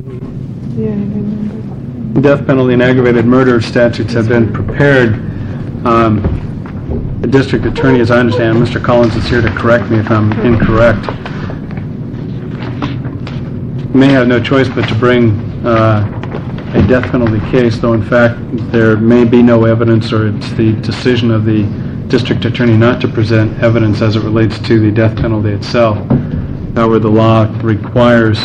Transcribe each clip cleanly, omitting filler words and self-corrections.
Yeah, I remember. Death penalty and aggravated murder statutes have been prepared. The district attorney, as I understand, Mr. Collins is here to correct me if I'm incorrect, may have no choice but to bring a death penalty case, though in fact there may be no evidence, or it's the decision of the district attorney not to present evidence as it relates to the death penalty itself. However, the law requires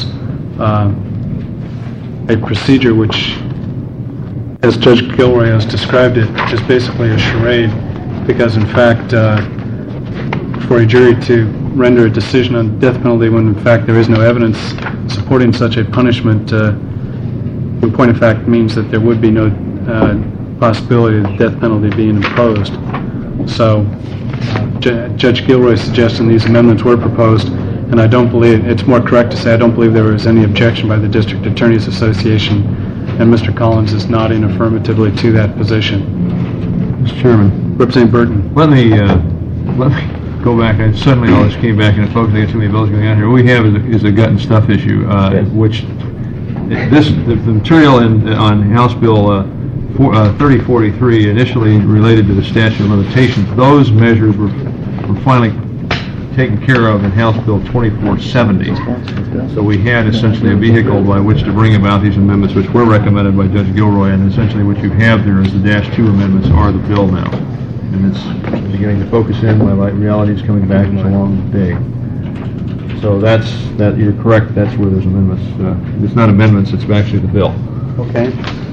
a procedure which, as Judge Gilroy has described it, is basically a charade, because in fact for a jury to render a decision on death penalty when in fact there is no evidence supporting such a punishment, in point of fact means that there would be no possibility of the death penalty being imposed. So Judge Gilroy's suggestion these amendments were proposed, and I don't believe, it's more correct to say I don't believe there was any objection by the District Attorneys Association, and Mr. Collins is nodding affirmatively to that position. Mr. Chairman. Representative Burton. Let me go back. And suddenly all this came back into focus. I got too many bills going on here. What we have is a gut and stuff issue, which the material on House Bill 3043 initially related to the statute of limitations. Those measures were finally taken care of in House Bill 2470. So we had essentially a vehicle by which to bring about these amendments, which were recommended by Judge Gilroy, and essentially what you have there is the -2 amendments are the bill now. And it's beginning to focus in. My reality is coming back. It's a long day. So you're correct. That's where there's amendments. It's not amendments. It's actually the bill. Okay.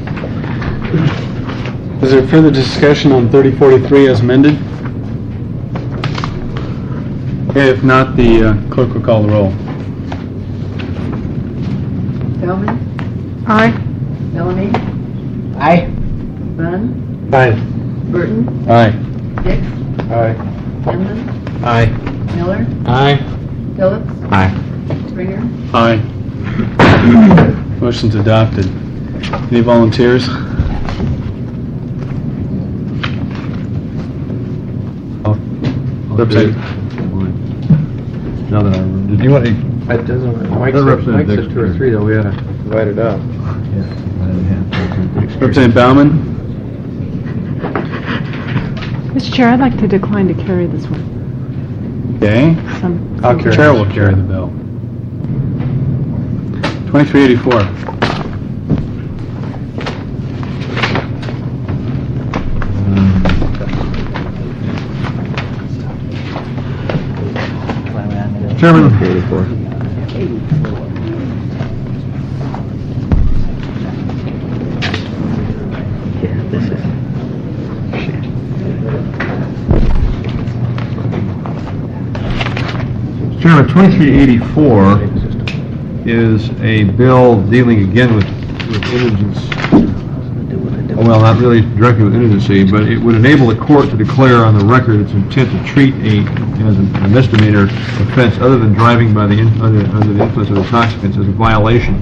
Is there further discussion on 3043 as amended? Okay, if not, the clerk will call the roll. Feldman? Aye. Bellamy? Aye. Bunn? Aye. Burton? Aye. Dix? Aye. Inman? Aye. Miller? Aye. Phillips? Aye. Springer? Aye. Motion's adopted. Any volunteers? Representative. Now that I remember. Did you want to? It doesn't, Mike Representative said Dix. 2 or 3, though, we had to divide it up. Representative Bauman? Mr. Chair, I'd like to decline to carry this one. Okay. The chair will carry the bill. 2384. Chairman. Chairman, 2384 is a bill dealing again with indigence. Well, not really directly with indigency, but it would enable the court to declare on the record its intent to treat as a misdemeanor offense other than driving under the influence of intoxicants as a violation,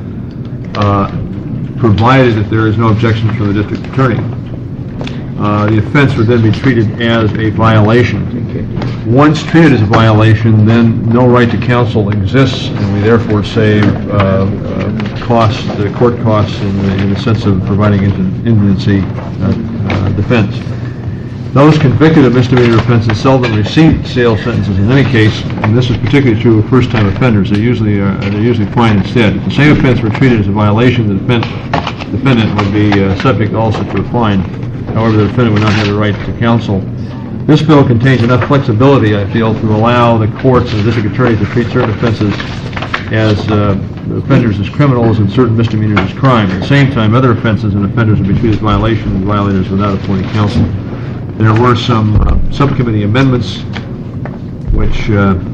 provided that there is no objection from the district attorney. The offense would then be treated as a violation. Once treated as a violation, then no right to counsel exists, and we therefore save costs, court costs, in the sense of providing indigency defense. Those convicted of misdemeanor offenses seldom receive jail sentences in any case, and this is particularly true of first-time offenders. They're usually fined instead. If the same offense were treated as a violation, the defendant would be subject also to a fine. However, the defendant would not have the right to counsel. This bill contains enough flexibility, I feel, to allow the courts and the district attorneys to treat certain offenses as offenders as criminals and certain misdemeanors as crime. At the same time, other offenses and offenders would be treated as violations and violators without appointing counsel. There were some subcommittee amendments, which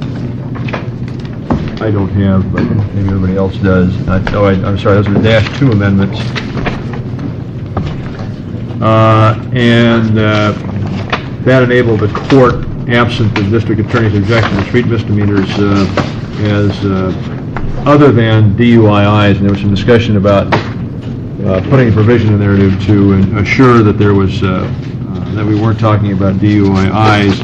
I don't have, but maybe everybody else does. I'm sorry, those are the -2 amendments. That enabled the court, absent the district attorney's objection, to treat misdemeanors as other than DUIs. And there was some discussion about putting a provision in there to assure that there was that we weren't talking about DUIs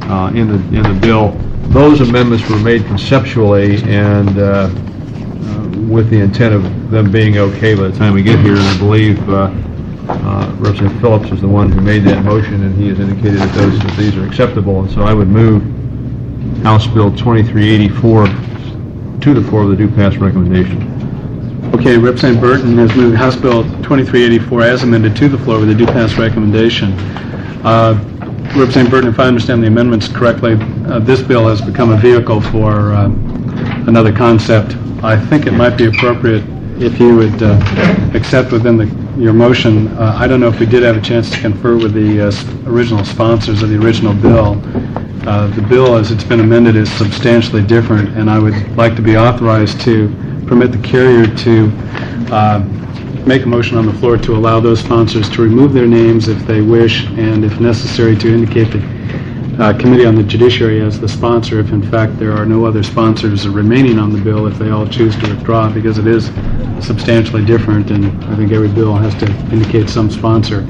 in the bill. Those amendments were made conceptually and with the intent of them being okay by the time we get here, and I believe Representative Phillips is the one who made that motion, and he has indicated that these are acceptable, and so I would move House Bill 2384 to the floor with a do pass recommendation. Okay, Representative Burton has moved House Bill 2384 as amended to the floor with a do pass recommendation. Representative Burton, if I understand the amendments correctly, this bill has become a vehicle for another concept. I think it might be appropriate if you would accept within your motion. I don't know if we did have a chance to confer with the original sponsors of the original bill. The bill, as it's been amended, is substantially different, and I would like to be authorized to permit the carrier to make a motion on the floor to allow those sponsors to remove their names if they wish, and if necessary to indicate the Committee on the Judiciary as the sponsor if in fact there are no other sponsors remaining on the bill, if they all choose to withdraw, because it is substantially different, and I think every bill has to indicate some sponsor.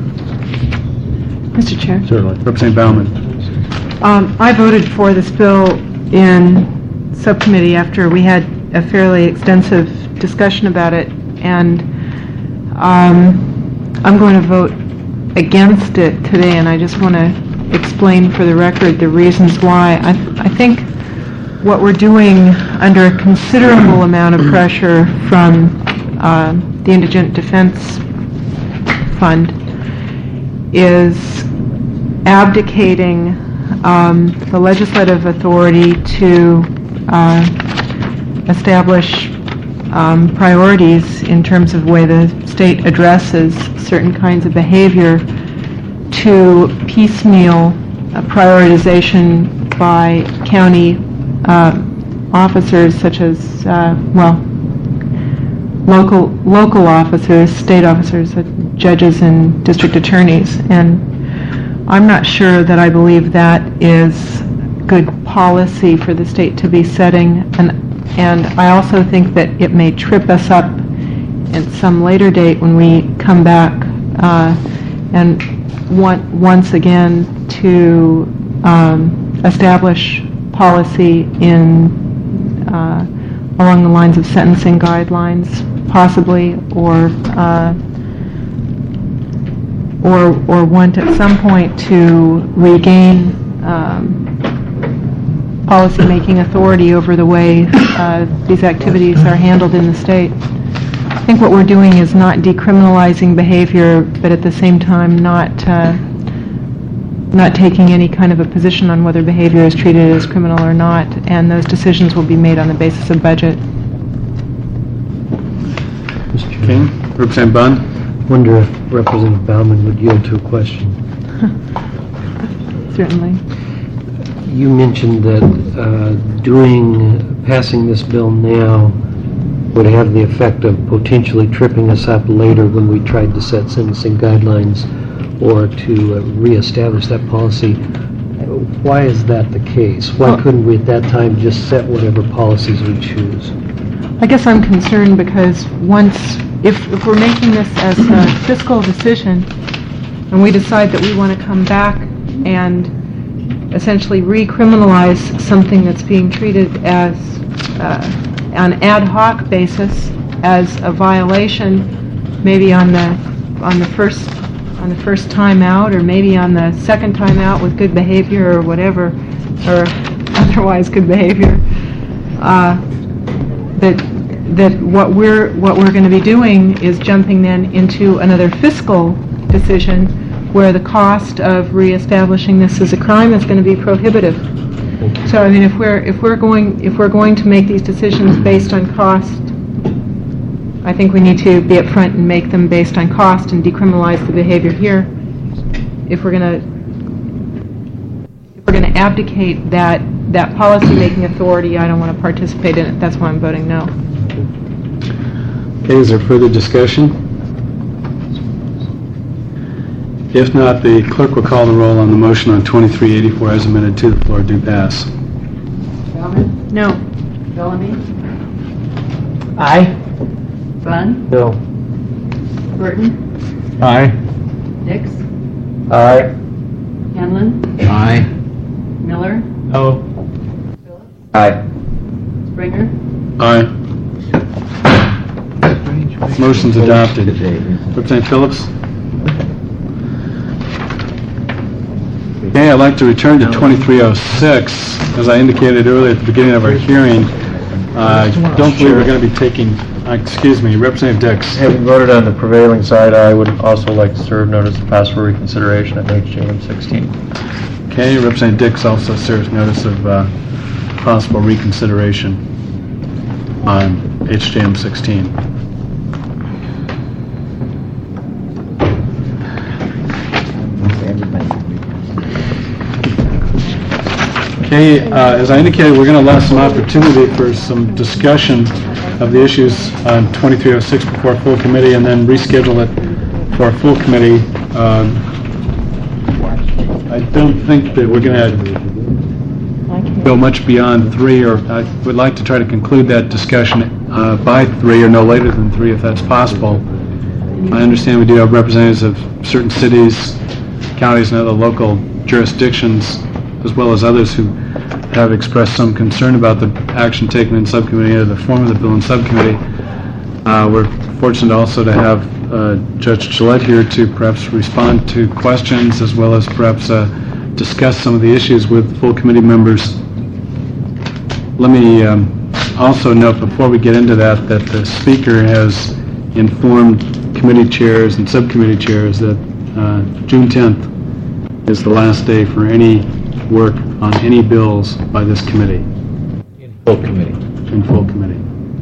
Mr. Chair. Certainly. Representative Baumann. I voted for this bill in subcommittee after we had a fairly extensive discussion about it, and I'm going to vote against it today, and I just want to explain for the record the reasons why. I think what we're doing under a considerable amount of pressure from the Indigent Defense Fund is abdicating the legislative authority to establish priorities in terms of the way the state addresses certain kinds of behavior to piecemeal prioritization by county officers, such as, local officers, state officers, judges and district attorneys. And I'm not sure that I believe that is good policy for the state to be setting. And I also think that it may trip us up at some later date when we come back and want once again to establish policy in along the lines of sentencing guidelines, possibly, or want at some point to regain policy-making authority over the way these activities are handled in the state. I think what we're doing is not decriminalizing behavior, but at the same time not taking any kind of a position on whether behavior is treated as criminal or not, and those decisions will be made on the basis of budget. Okay. Representative Bunn. I wonder if Representative Baumann would yield to a question. Certainly. You mentioned that passing this bill now would have the effect of potentially tripping us up later when we tried to set sentencing guidelines or to reestablish that policy. Why is that the case? Why couldn't we at that time just set whatever policies we choose? I guess I'm concerned because if we're making this as a fiscal decision and we decide that we want to come back and essentially recriminalize something that's being treated as on an ad hoc basis as a violation, maybe on the first time out, or maybe on the second time out with good behavior or whatever, or otherwise good behavior, that what we're going to be doing is jumping then into another fiscal decision where the cost of reestablishing this as a crime is going to be prohibitive. So I mean, if we're going to make these decisions based on cost, I think we need to be upfront and make them based on cost and decriminalize the behavior here. If we're going to abdicate that policy-making authority, I don't want to participate in it. That's why I'm voting no. Okay, is there further discussion? If not, the clerk will call the roll on the motion on 2384 as amended to the floor. Do pass. Baumann? No. Bellamy? Aye. Bunn? No. Burton? Aye. Dix? Aye. Hanlon? Aye. Miller? No. Phillips? Aye. Springer? Aye. Motion's adopted. Representative Phillips? Okay, I'd like to return to 2306. As I indicated earlier at the beginning of our hearing, I don't believe we're going to be taking, excuse me, Representative Dix. Having voted on the prevailing side, I would also like to serve notice of possible reconsideration on HJM 16. Okay, Representative Dix also serves notice of possible reconsideration on HJM 16. Okay, as I indicated, we're going to allow some opportunity for some discussion of the issues on 2306 before a full committee, and then reschedule it for a full committee. I don't think that we're going to go much beyond 3, or I would like to try to conclude that discussion by 3 or no later than 3 if that's possible. I understand we do have representatives of certain cities, counties, and other local jurisdictions, as well as others who have expressed some concern about the action taken in subcommittee or the form of the bill in subcommittee. We're fortunate also to have Judge Gillette here to perhaps respond to questions as well as perhaps discuss some of the issues with full committee members. Let me also note before we get into that the Speaker has informed committee chairs and subcommittee chairs that June 10th is the last day for any work on any bills by this committee. In full committee. In full committee.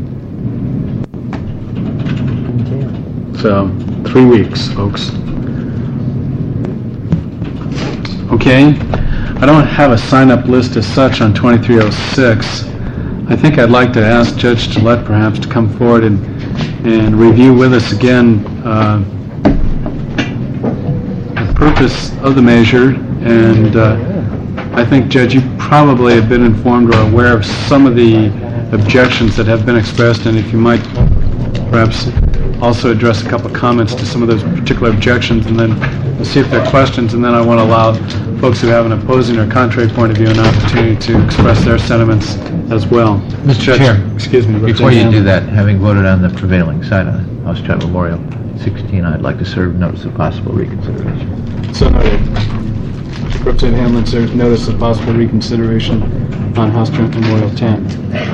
So, 3 weeks, folks. Okay. I don't have a sign-up list as such on 2306. I think I'd like to ask Judge Gillette perhaps to come forward and review with us again the purpose of the measure, and I think, Judge, you probably have been informed or aware of some of the objections that have been expressed, and if you might perhaps also address a couple of comments to some of those particular objections, and then we'll see if there are questions, and then I want to allow folks who have an opposing or contrary point of view an opportunity to express their sentiments as well. Mr. Chair, excuse me. before you do that, having voted on the prevailing side on House Joint Memorial 16, I'd like to serve notice of possible reconsideration. So noted. Representative Hamlin serves notice of possible reconsideration on House Joint Memorial 10.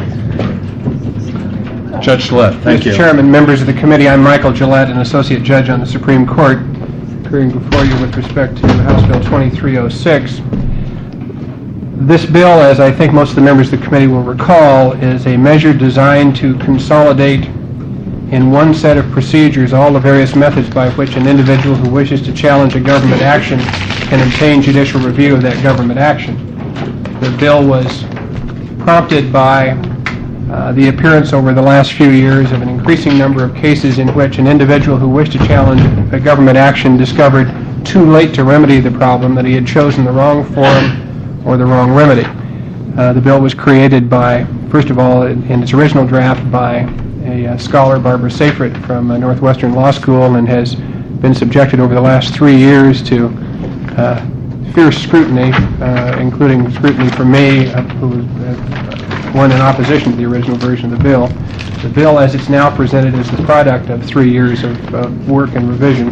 Judge Gillette, thank you. Mr. Chairman, members of the committee, I'm Michael Gillette, an associate judge on the Supreme Court, appearing before you with respect to House Bill 2306. This bill, as I think most of the members of the committee will recall, is a measure designed to consolidate in one set of procedures all the various methods by which an individual who wishes to challenge a government action can obtain judicial review of that government action. The bill was prompted by the appearance over the last few years of an increasing number of cases in which an individual who wished to challenge a government action discovered too late to remedy the problem that he had chosen the wrong form or the wrong remedy. The bill was created by, first of all, in its original draft by a scholar, Barbara Seyfried, from Northwestern Law School, and has been subjected over the last 3 years to fierce scrutiny, including scrutiny from me, who was one in opposition to the original version of the bill. The bill, as it's now presented, is the product of 3 years of work and revision.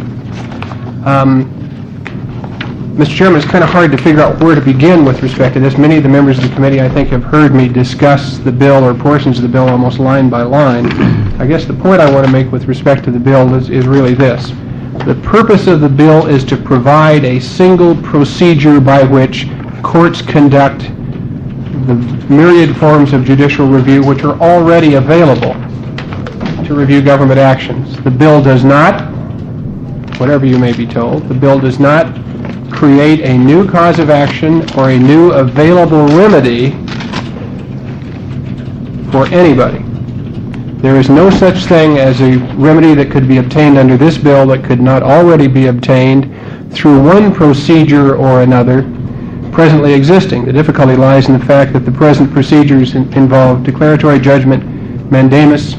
Mr. Chairman, it's kind of hard to figure out where to begin with respect to this. Many of the members of the committee, I think, have heard me discuss the bill or portions of the bill almost line by line. I guess the point I want to make with respect to the bill is really this. The purpose of the bill is to provide a single procedure by which courts conduct the myriad forms of judicial review which are already available to review government actions. The bill does not, whatever you may be told, the bill does not create a new cause of action or a new available remedy for anybody. There is no such thing as a remedy that could be obtained under this bill that could not already be obtained through one procedure or another presently existing. The difficulty lies in the fact that the present procedures involve declaratory judgment, mandamus,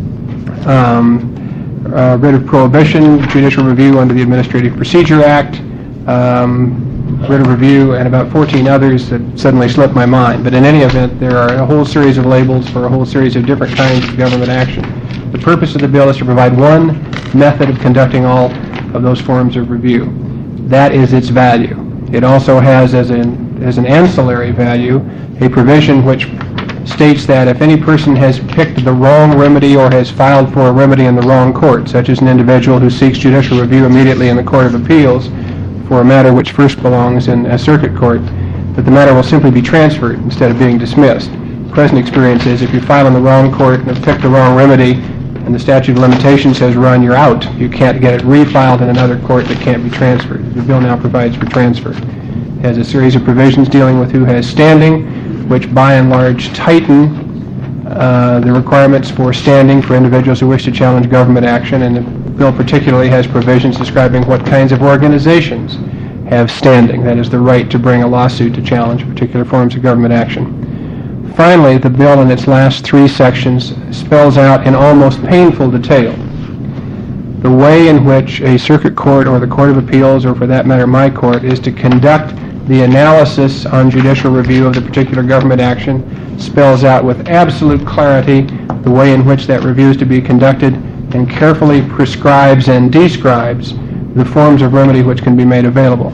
writ of prohibition, judicial review under the Administrative Procedure Act, writ of review, and about 14 others that suddenly slipped my mind. But in any event, there are a whole series of labels for a whole series of different kinds of government action. The purpose of the bill is to provide one method of conducting all of those forms of review. That is its value. It also has as an ancillary value a provision which states that if any person has picked the wrong remedy or has filed for a remedy in the wrong court, such as an individual who seeks judicial review immediately in the Court of Appeals for a matter which first belongs in a circuit court, that the matter will simply be transferred instead of being dismissed. Present experience is if you file in the wrong court and have picked the wrong remedy and the statute of limitations has run, you're out. You can't get it refiled in another court that can't be transferred. The bill now provides for transfer. It has a series of provisions dealing with who has standing, which by and large tighten the requirements for standing for individuals who wish to challenge government action, and the bill particularly has provisions describing what kinds of organizations have standing, that is the right to bring a lawsuit to challenge particular forms of government action. Finally, the bill in its last three sections spells out in almost painful detail the way in which a circuit court or the Court of Appeals, or for that matter my court, is to conduct the analysis on judicial review of the particular government action, spells out with absolute clarity the way in which that review is to be conducted, and carefully prescribes and describes the forms of remedy which can be made available.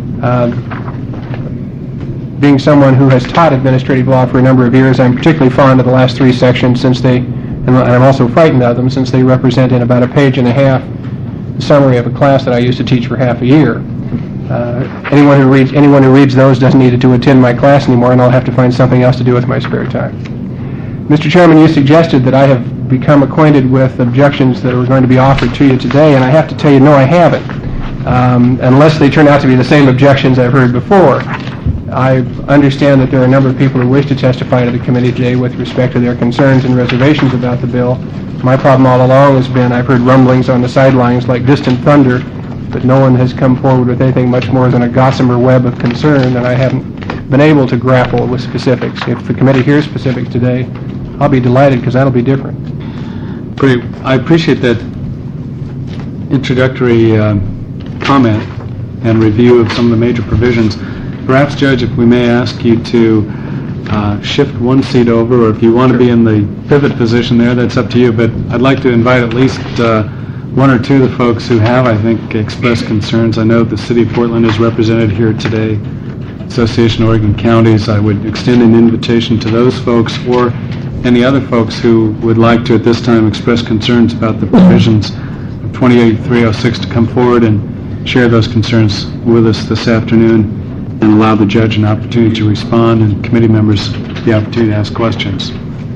Being someone who has taught administrative law for a number of years, I'm particularly fond of the last three sections since they, and I'm also frightened of them since they represent in about a page and a half the summary of a class that I used to teach for half a year. Anyone who reads those doesn't need to attend my class anymore, and I'll have to find something else to do with my spare time. Mr. Chairman, you suggested that I have become acquainted with objections that were going to be offered to you today, and I have to tell you, no, I haven't. Unless they turn out to be the same objections I've heard before. I understand that there are a number of people who wish to testify to the committee today with respect to their concerns and reservations about the bill. My problem all along has been I've heard rumblings on the sidelines like distant thunder, but no one has come forward with anything much more than a gossamer web of concern, and I haven't been able to grapple with specifics. If the committee hears specifics today, I'll be delighted because that'll be different. Great. I appreciate that introductory comment and review of some of the major provisions. Perhaps, Judge, if we may ask you to shift one seat over, or if you want to be in the pivot position there, that's up to you. But I'd like to invite at least one or two of the folks who have, I think, expressed concerns. I know the City of Portland is represented here today, Association of Oregon Counties. I would extend an invitation to those folks or any other folks who would like to at this time express concerns about the provisions of 28306 to come forward and share those concerns with us this afternoon, and allow the judge an opportunity to respond and committee members the opportunity to ask questions.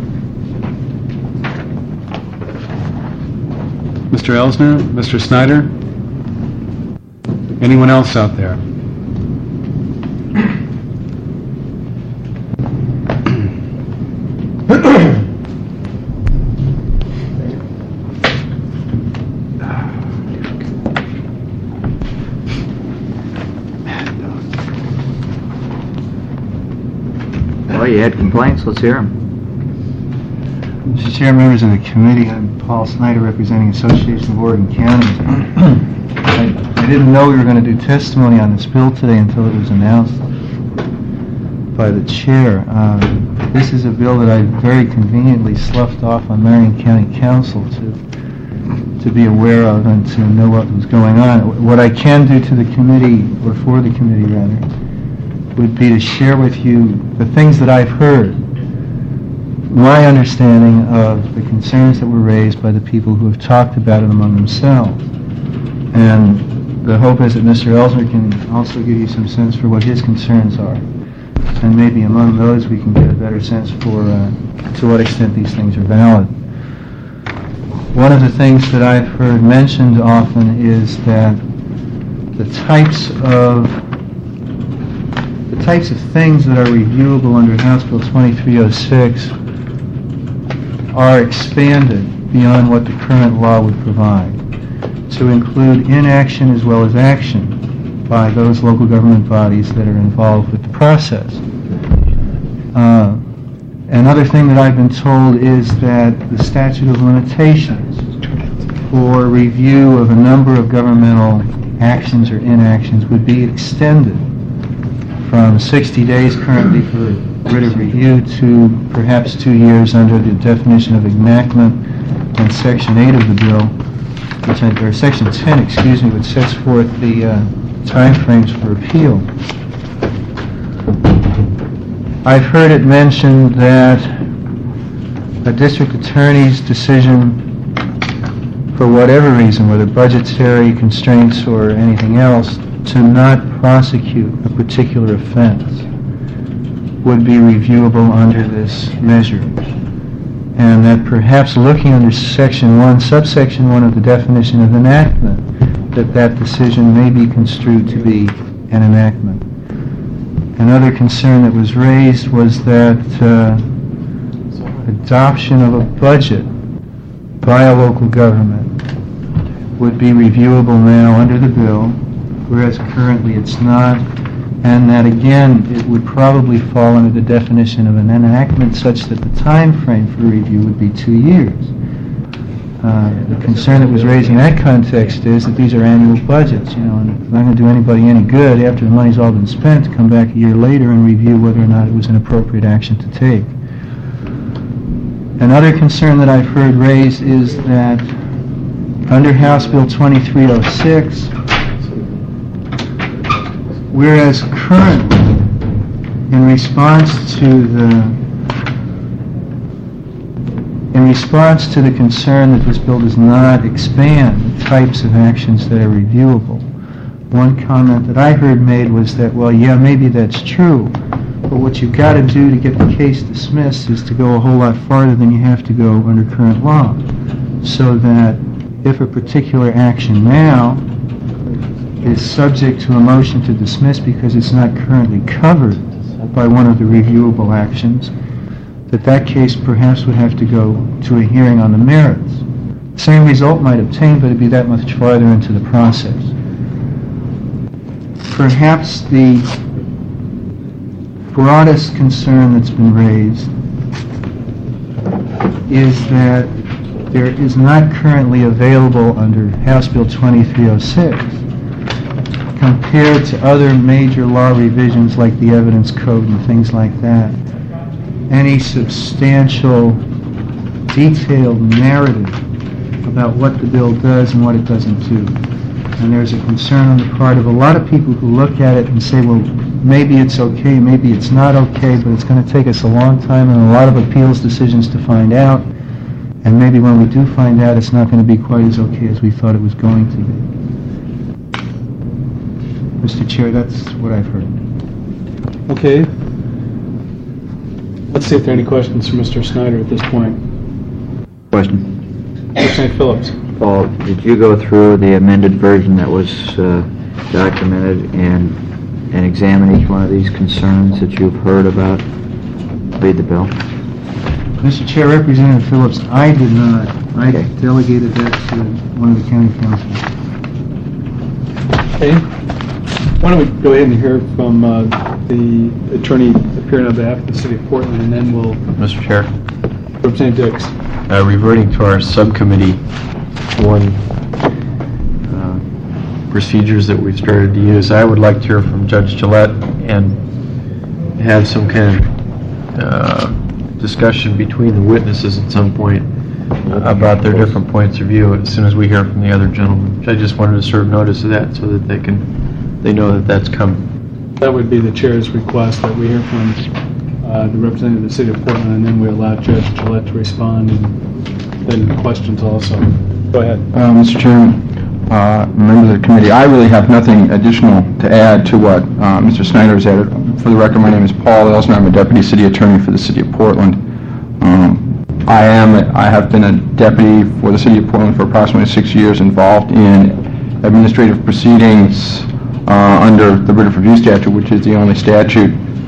Mr. Elsner, Mr. Snyder, anyone else out there? Well, you had complaints, let's hear them. Mr. Chair, members of the committee, I'm Paul Snyder, representing Association of Oregon Counties. I didn't know we were going to do testimony on this bill today until it was announced by the chair. This is a bill that I very conveniently sloughed off on Marion County Council to be aware of and to know what was going on. What I can do to the committee, or for the committee rather, would be to share with you the things that I've heard, my understanding of the concerns that were raised by the people who have talked about it among themselves. And the hope is that Mr. Elsner can also give you some sense for what his concerns are. And maybe among those we can get a better sense for to what extent these things are valid. One of the things that I've heard mentioned often is that the types of things that are reviewable under House Bill 2306 are expanded beyond what the current law would provide, to include inaction as well as action by those local government bodies that are involved with the process. Another thing that I've been told is that the statute of limitations for review of a number of governmental actions or inactions would be extended from 60 days currently for writ of review to perhaps 2 years under the definition of enactment and Section 8 of the bill, or Section 10, excuse me, which sets forth the timeframes for appeal. I've heard it mentioned that a district attorney's decision, for whatever reason, whether budgetary constraints or anything else, to not prosecute a particular offense would be reviewable under this measure. And that perhaps looking under Section 1, subsection 1 of the definition of enactment, that decision may be construed to be an enactment. Another concern that was raised was that adoption of a budget by a local government would be reviewable now under the bill, whereas currently it's not, and that again it would probably fall under the definition of an enactment such that the time frame for review would be 2 years. The concern that was raised in that context is that these are annual budgets, and it's not going to do anybody any good after the money's all been spent to come back a year later and review whether or not it was an appropriate action to take. Another concern that I've heard raised is that under House Bill 2306, whereas currently, in response to the concern that this bill does not expand the types of actions that are reviewable, one comment that I heard made was that, well, yeah, maybe that's true, but what you've got to do to get the case dismissed is to go a whole lot farther than you have to go under current law, so that if a particular action now is subject to a motion to dismiss because it's not currently covered by one of the reviewable actions, that case perhaps would have to go to a hearing on the merits. Same result might obtain, but it'd be that much farther into the process. Perhaps the broadest concern that's been raised is that there is not currently available under House Bill 2306, compared to other major law revisions like the Evidence Code and things like that, any substantial, detailed narrative about what the bill does and what it doesn't do. And there's a concern on the part of a lot of people who look at it and say, well, maybe it's okay, maybe it's not okay, but it's going to take us a long time and a lot of appeals decisions to find out. And maybe when we do find out, it's not going to be quite as okay as we thought it was going to be. Mr. Chair, that's what I've heard. Okay. Let's see if there are any questions for Mr. Snyder at this point. Question. Representative Phillips. Paul, did you go through the amended version that was documented and examine each one of these concerns that you've heard about? Read the bill. Mr. Chair, Representative Phillips, I did not. I delegated that to one of the county councils. Okay. Why don't we go ahead and hear from the attorney appearing on behalf of the City of Portland, and then we'll... Mr. Chair, Representative Dix. reverting to our subcommittee one procedures that we've started to use, I would like to hear from Judge Gillette and have some kind of discussion between the witnesses at some point about their different points of view as soon as we hear from the other gentlemen. I just wanted to serve notice of that so that they know that that's coming. That would be the chair's request, that we hear from the representative of the City of Portland, and then we allow Judge Gillette to respond, and then questions also. Go ahead. Mr. Chairman, members of the committee, I really have nothing additional to add to what Mr. Snyder has added. For the record, my name is Paul Elsner. I'm a Deputy City Attorney for the City of Portland. I have been a deputy for the City of Portland for approximately 6 years, involved in administrative proceedings under the Writ of Review statute, which is the only statute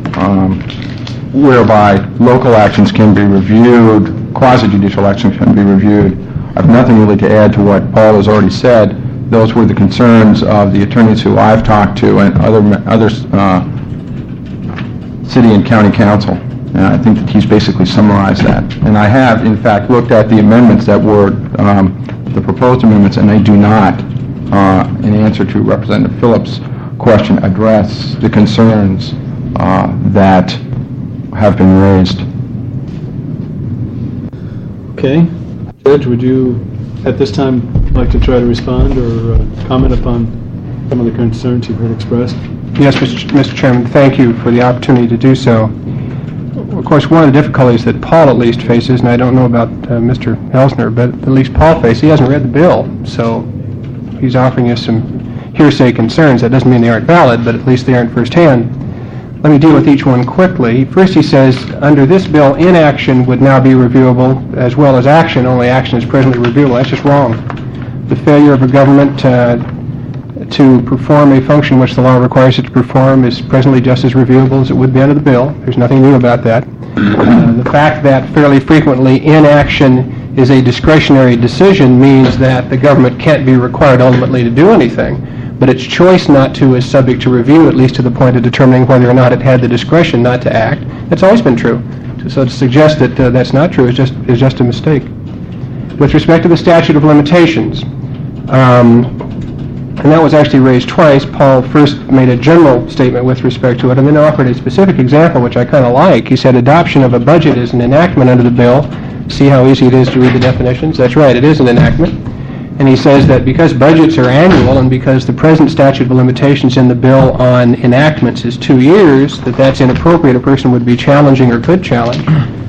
whereby local actions can be reviewed, quasi-judicial actions can be reviewed. I have nothing really to add to what Paul has already said. Those were the concerns of the attorneys who I've talked to and other city and county council. And I think that he's basically summarized that. And I have, in fact, looked at the amendments that were the proposed amendments, and they do not, in answer to Representative Phillips' question, address the concerns that have been raised. Okay. Judge, would you, at this time, like to try to respond or comment upon some of the concerns you've heard expressed? Yes, Mr. Chairman, thank you for the opportunity to do so. Of course, one of the difficulties that Paul at least faces, and I don't know about Mr. Elsner, but at least Paul faces, he hasn't read the bill, so he's offering us some hearsay concerns. That doesn't mean they aren't valid, but at least they aren't firsthand. Let me deal with each one quickly. First, he says, under this bill, inaction would now be reviewable, as well as action. Only action is presently reviewable. That's just wrong. The failure of a government to perform a function which the law requires it to perform is presently just as reviewable as it would be under the bill. There's nothing new about that. The fact that fairly frequently inaction is a discretionary decision means that the government can't be required ultimately to do anything, but its choice not to is subject to review, at least to the point of determining whether or not it had the discretion not to act. That's always been true. So to suggest that that's not true is just a mistake. With respect to the statute of limitations, and that was actually raised twice. Paul first made a general statement with respect to it, and then offered a specific example, which I kind of like. He said adoption of a budget is an enactment under the bill. See how easy it is to read the definitions? That's right, it is an enactment. And he says that because budgets are annual and because the present statute of limitations in the bill on enactments is 2 years, that's inappropriate. A person would be challenging or could challenge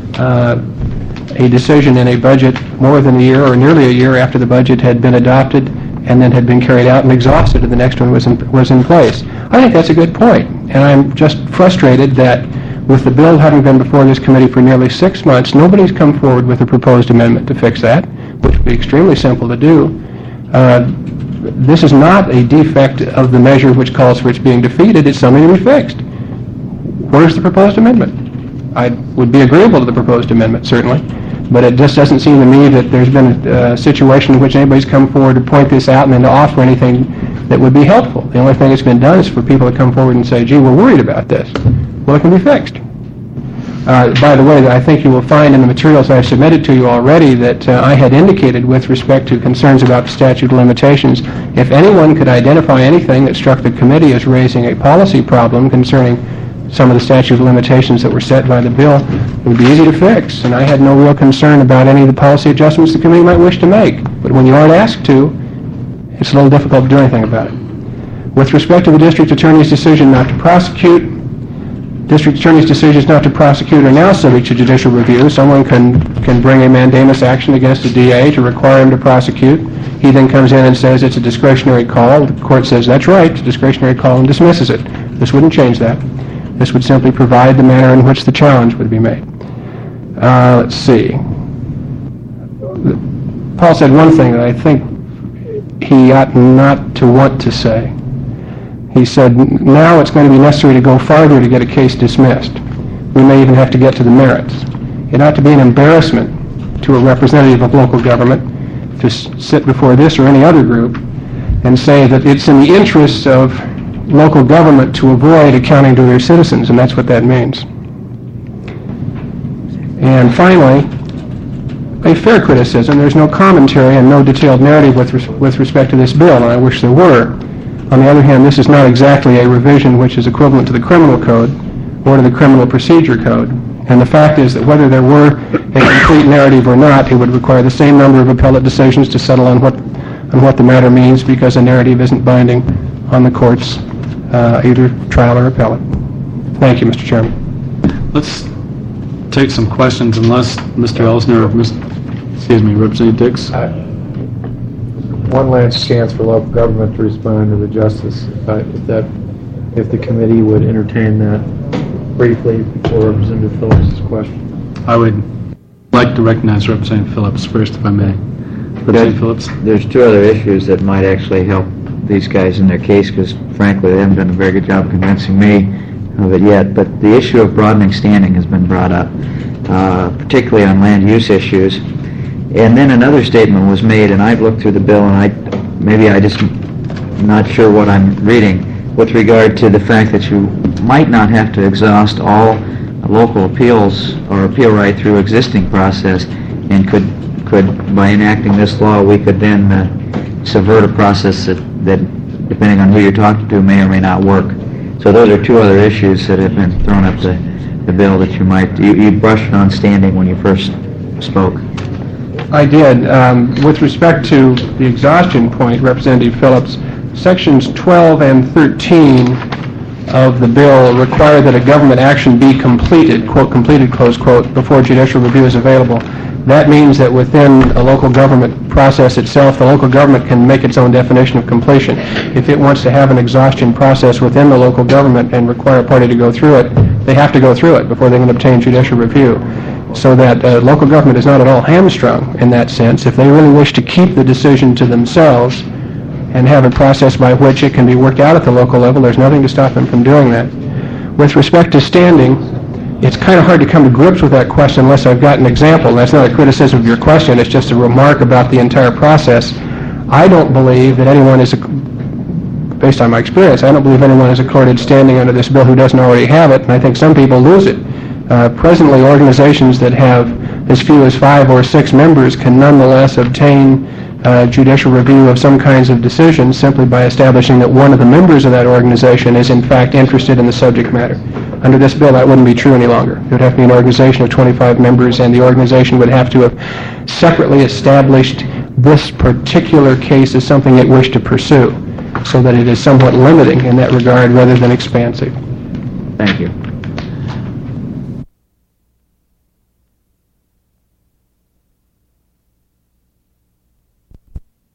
a decision in a budget more than a year or nearly a year after the budget had been adopted and then had been carried out and exhausted and the next one was in place. I think that's a good point, and I'm just frustrated that with the bill having been before this committee for nearly 6 months, nobody's come forward with a proposed amendment to fix that, which would be extremely simple to do. This is not a defect of the measure which calls for its being defeated. It's something to be fixed. Where's the proposed amendment? I would be agreeable to the proposed amendment, certainly, but it just doesn't seem to me that there's been a situation in which anybody's come forward to point this out and then to offer anything that would be helpful. The only thing that's been done is for people to come forward and say, gee, we're worried about this. Well, it can be fixed. By the way, I think you will find in the materials I've submitted to you already that I had indicated with respect to concerns about the statute of limitations, if anyone could identify anything that struck the committee as raising a policy problem concerning some of the statute of limitations that were set by the bill, it would be easy to fix. And I had no real concern about any of the policy adjustments the committee might wish to make. But when you aren't asked to, it's a little difficult to do anything about it. With respect to the district attorney's decision not to prosecute, district attorney's decisions not to prosecute are now subject to judicial review. Someone can bring a mandamus action against a DA to require him to prosecute. He then comes in and says it's a discretionary call. The court says that's right, it's a discretionary call, and dismisses it. This wouldn't change that. This would simply provide the manner in which the challenge would be made. Let's see. Paul said one thing that I think he ought not to want to say. He said, now it's going to be necessary to go farther to get a case dismissed. We may even have to get to the merits. It ought to be an embarrassment to a representative of local government to sit before this or any other group and say that it's in the interests of local government to avoid accounting to their citizens, and that's what that means. And finally, a fair criticism. There's no commentary and no detailed narrative with respect to this bill, and I wish there were. On the other hand, this is not exactly a revision which is equivalent to the criminal code or to the criminal procedure code. And the fact is that whether there were a complete narrative or not, it would require the same number of appellate decisions to settle on what the matter means, because a narrative isn't binding on the courts, either trial or appellate. Thank you, Mr. Chairman. Let's take some questions, unless Mr. Elsner or Representative Dix. One last chance for local government to respond to the justice, if the committee would entertain that briefly before Representative Phillips' question. I would like to recognize Representative Phillips first, if I may. Representative Phillips. There's two other issues that might actually help these guys in their case, because frankly they haven't done a very good job convincing me of it yet. But the issue of broadening standing has been brought up, particularly on land use issues. And then another statement was made, and I've looked through the bill, and maybe I just not sure what I'm reading, with regard to the fact that you might not have to exhaust all local appeals or appeal right through existing process, and could by enacting this law, we could then subvert a process that, depending on who you're talking to, may or may not work. So those are two other issues that have been thrown up the bill that you brushed on standing when you first spoke. I did. With respect to the exhaustion point, Representative Phillips, Sections 12 and 13 of the bill require that a government action be completed, quote, completed, close quote, before judicial review is available. That means that within a local government process itself, the local government can make its own definition of completion. If it wants to have an exhaustion process within the local government and require a party to go through it, they have to go through it before they can obtain judicial review. So that local government is not at all hamstrung in that sense. If they really wish to keep the decision to themselves and have a process by which it can be worked out at the local level, there's nothing to stop them from doing that. With respect to standing, it's kind of hard to come to grips with that question unless I've got an example. That's not a criticism of your question, it's just a remark about the entire process. I don't believe that anyone is, based on my experience, I don't believe anyone is accorded standing under this bill who doesn't already have it, and I think some people lose it. Presently, organizations that have as few as 5 or 6 members can nonetheless obtain judicial review of some kinds of decisions simply by establishing that one of the members of that organization is in fact interested in the subject matter. Under this bill, that wouldn't be true any longer. It would have to be an organization of 25 members, and the organization would have to have separately established this particular case as something it wished to pursue, so that it is somewhat limiting in that regard rather than expansive. Thank you.